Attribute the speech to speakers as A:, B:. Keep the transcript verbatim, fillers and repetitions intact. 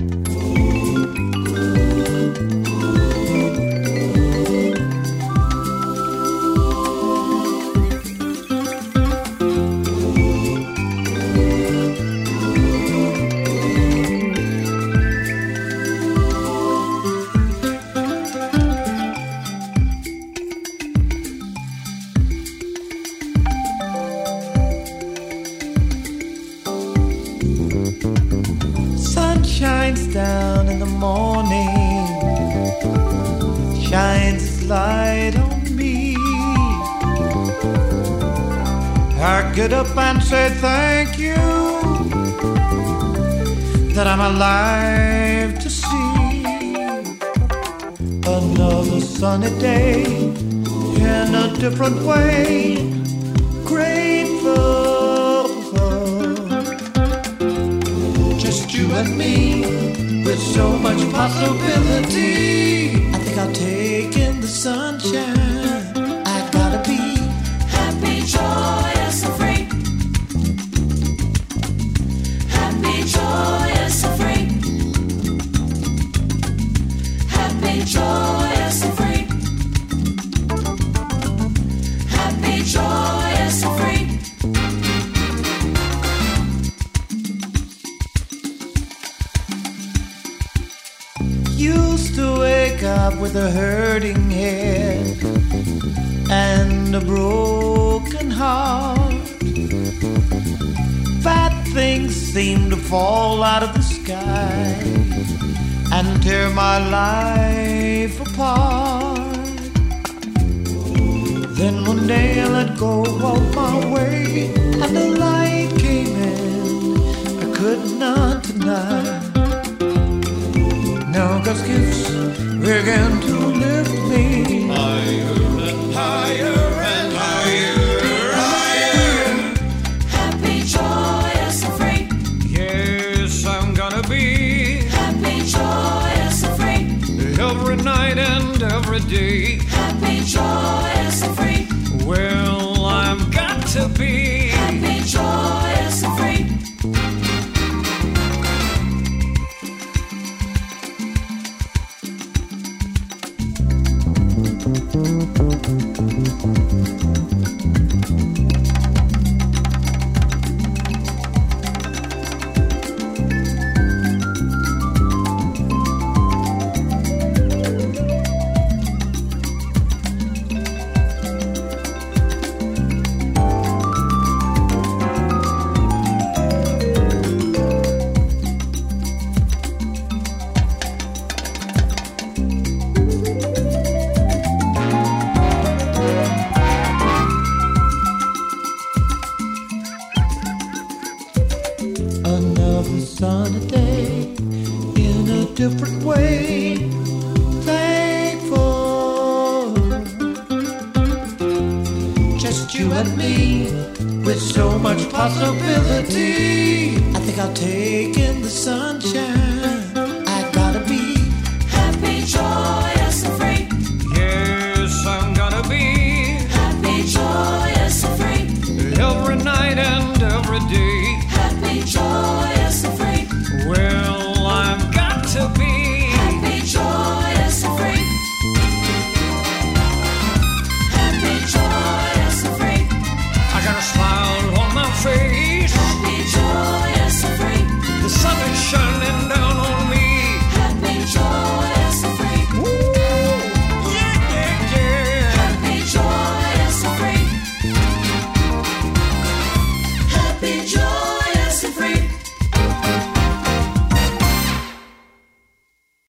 A: Shines down in the morning, shines its light on me. I get up and say thank you that I'm alive to see another sunny day in a different way. Grateful you and me, with so much possibility. I think I'll take in the sunshine. I gotta be happy, joyous, and free. Happy, joyous, and free. Happy, joyous, and free. Happy, joyous, and free. Used to wake up with a hurting head and a broken heart. Bad things seem to fall out of the sky and tear my life apart. Then one day I let go of my way and the light came in I could not deny. Now God's gifts began to lift me higher and higher and higher, higher. Happy, joyous, and free. Yes, I'm gonna be happy, joyous, and free. Every night and every day. Happy, joyous, and free. Well, I've got to be happy, joyous, and free. Another sunny day in a different way. Thankful, just you and me, with so much possibility. I think I'll take in the sunshine.